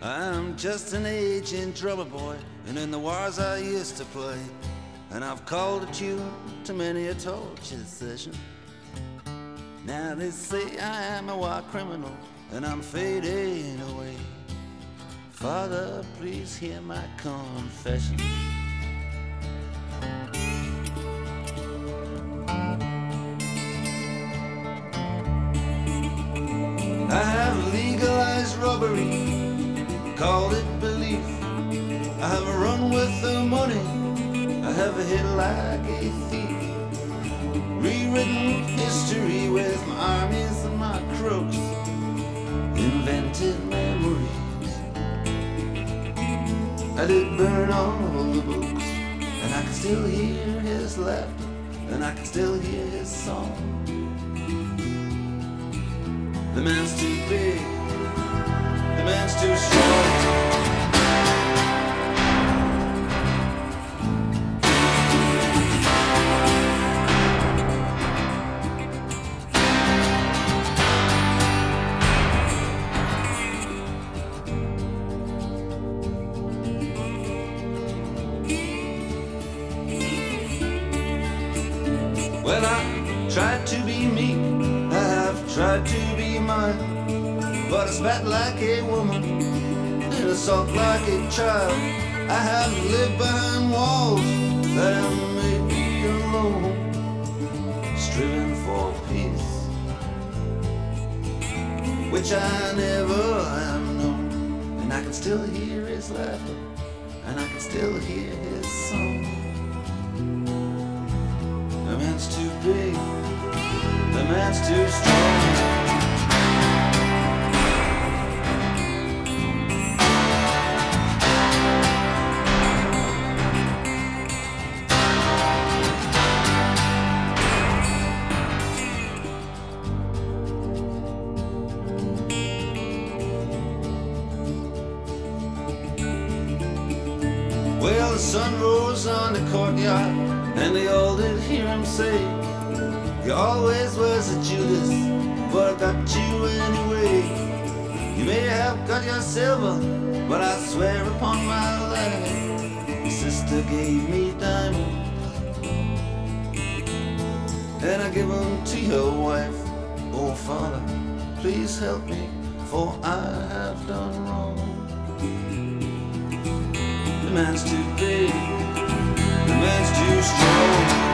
I'm just an aging drummer boy, and in the wars I used to play, and I've called a tune to many a torture session. Now they say I am a war criminal, and I'm fading away. Father, please hear my confession. I have legalized robbery, called it belief. I have run with the money, I have hit like a thief. Rewritten history with my armies and my crooks, invented memories. I did burn all the books, and I can still hear his laughter, and I can still hear his song. The man's too big, the man's too strong. Well, I tried to be meek, I have tried to be mine, but I spat like a woman and assault like a child. I have lived behind walls that have made me alone, striven for peace, which I never have known. And I can still hear his laughter, and I can still hear his song. The man's too big, the man's too strong. Well, the sun rose on the courtyard, and they all did hear him say, you always was a Judas, but I got you anyway. You may have got your silver, but I swear upon my life, your sister gave me diamonds, and I give them to your wife. Oh, Father, please help me, for I have done wrong. The man's too big, the man's too strong.